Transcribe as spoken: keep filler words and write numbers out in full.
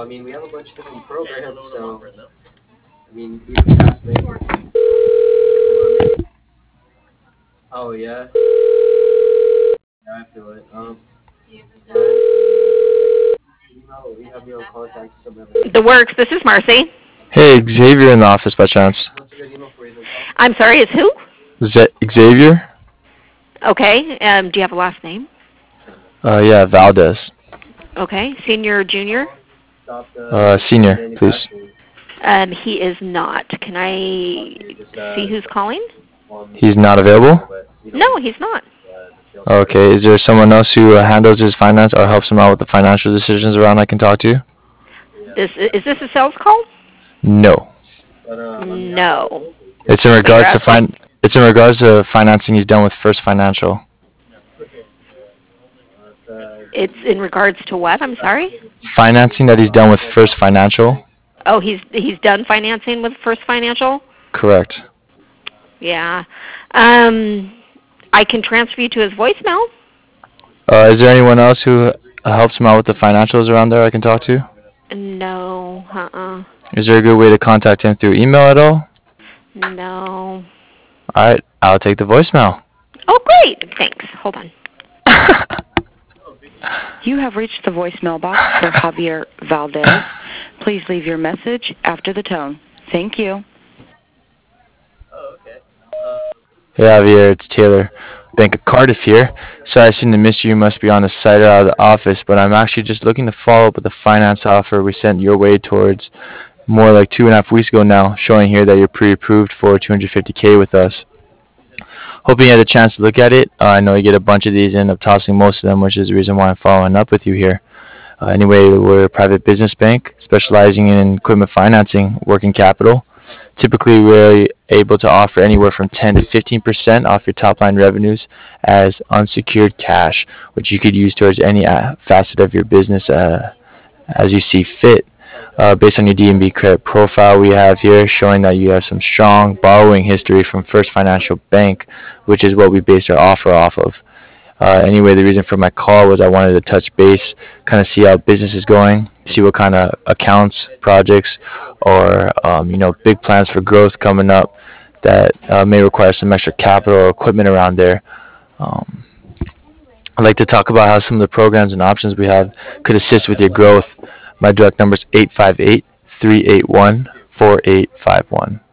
mean, we have a bunch of different programs, so I mean, we can ask them. Oh yeah, yeah, I feel it. Um, email, we have your contact. Some The Works. This is Marcy. Hey, Xavier in the office by chance? What's a good email for you? Then? I'm sorry, it's who? Z- Xavier? Okay. Um, do you have a last name? Uh, yeah, Valdez. Okay. Senior or junior? Stop the Uh, senior, please. manufacturing. Um, he is not. Can I Okay, just uh, see who's calling? one. He's not available? But we don't No, he's not. uh, the sales. Okay, is there someone else who uh, handles his finance or helps him out with the financial decisions around I can talk to? Yeah. This is this a sales call? No. But, uh, let me No. It's in So regards you're to fin- It's in regards to financing he's done with First Financial. Uh, it's, uh, It's in regards to what? I'm sorry. Financing that he's done with First Financial? Oh, he's he's done financing with First Financial. Correct. Yeah. Um, I can transfer you to his voicemail. Uh, is there anyone else who uh, helps him out with the financials around there I can talk to? No. Uh-uh. Is there a good way to contact him through email at all? No. Alright, I'll take the voicemail. Oh, great. Thanks. Hold on. You have reached the voicemail box for Javier Valdez. Please leave your message after the tone. Thank you. oh, okay. Hey Javier, it's Taylor. Bank of Cardiff here. Sorry I seem to miss you. You must be on the site or out of the office, but I'm actually just looking to follow up with the finance offer we sent your way towards more like two and a half weeks ago now, showing here that you're pre-approved for two hundred fifty K with us. Hoping you had a chance to look at it. Uh, I know you get a bunch of these and end up tossing most of them, which is the reason why I'm following up with you here. Uh, anyway, we're a private business bank specializing in equipment financing, working capital. Typically, we're able to offer anywhere from ten to fifteen percent off your top line revenues as unsecured cash, which you could use towards any uh, facet of your business uh, as you see fit. Uh, based on your D N B credit profile we have here, showing that you have some strong borrowing history from First Financial Bank, which is what we base our offer off of. Uh, anyway, the reason for my call was I wanted to touch base, kind of see how business is going, see what kind of accounts, projects, or um, you know, big plans for growth coming up that uh, may require some extra capital or equipment around there. Um, I'd like to talk about how some of the programs and options we have could assist with your growth. My direct number is eight five eight, three eight one, four eight five one.